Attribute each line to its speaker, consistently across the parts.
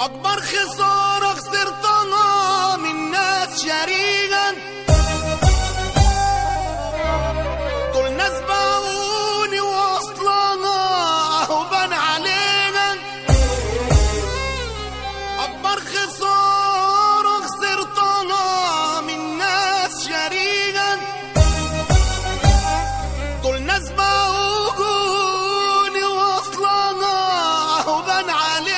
Speaker 1: أكبر خسارة خسرتها من ناس شريكا، دول ناس باعوني وأصلنا أهو بان علينا. أكبر خسارة خسرتها من ناس شريكا، دول ناس باعوني وأصلنا أهو بان علينا.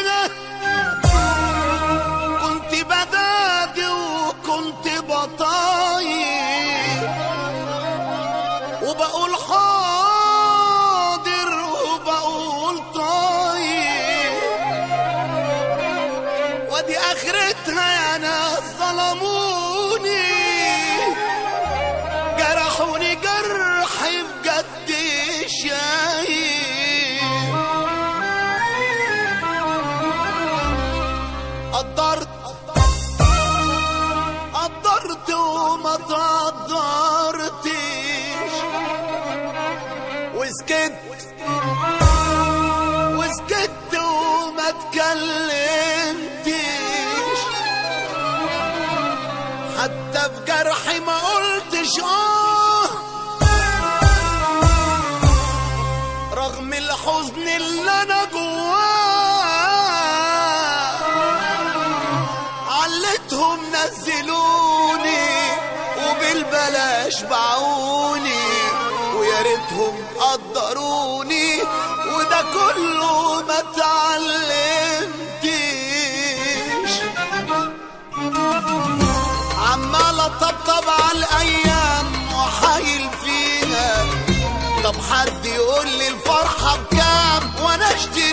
Speaker 1: وبقول حاضر وبقول طيب، ودي اخرتها يا ناس ظلموني، جرحوني جرح بجد شايب. قدرت وما تقدرتش، وسكت وما اتكلمتش، حتى في جرحي ما قلتش رغم الحزن اللي انا جواه. علتهم نزلوني وبالبلاش باعوني، ويا ريتهم قدروني، وده كله ما اتعلمتش. عمال اطبطب على الايام وحايل فيها، طب حد يقول لي الفرحه بكام وانا اشتري